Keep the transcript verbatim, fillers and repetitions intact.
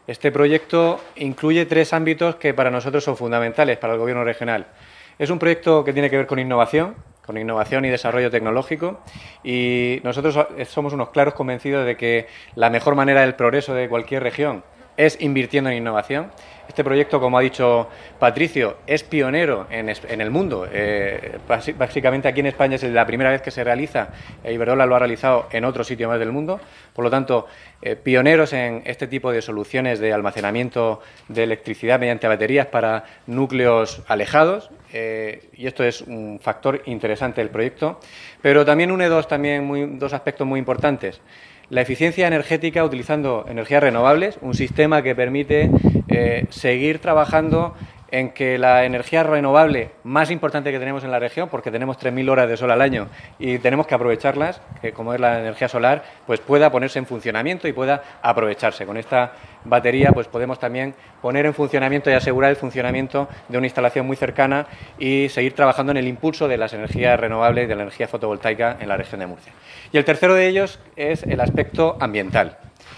Este proyecto incluye tres ámbitos que para nosotros son fundamentales para el Gobierno regional. Es un proyecto que tiene que ver con innovación, con innovación y desarrollo tecnológico, y nosotros somos unos claros convencidos de que la mejor manera del progreso de cualquier región es invirtiendo en innovación. Este proyecto, como ha dicho Patricio, es pionero en, en el mundo. Eh, básicamente aquí en España es la primera vez que se realiza, e Iberdrola lo ha realizado en otro sitio más del mundo. Por lo tanto, eh, pioneros en este tipo de soluciones de almacenamiento de electricidad mediante baterías para núcleos alejados. Eh, y esto es un factor interesante del proyecto. Pero también une dos, también muy, dos aspectos muy importantes. La eficiencia energética utilizando energías renovables, un sistema que permite eh, seguir trabajando en que la energía renovable más importante que tenemos en la región, porque tenemos tres mil horas de sol al año y tenemos que aprovecharlas, que como es la energía solar, pues pueda ponerse en funcionamiento y pueda aprovecharse. Con esta batería pues podemos también poner en funcionamiento y asegurar el funcionamiento de una instalación muy cercana y seguir trabajando en el impulso de las energías renovables y de la energía fotovoltaica en la región de Murcia. Y el tercero de ellos es el aspecto ambiental.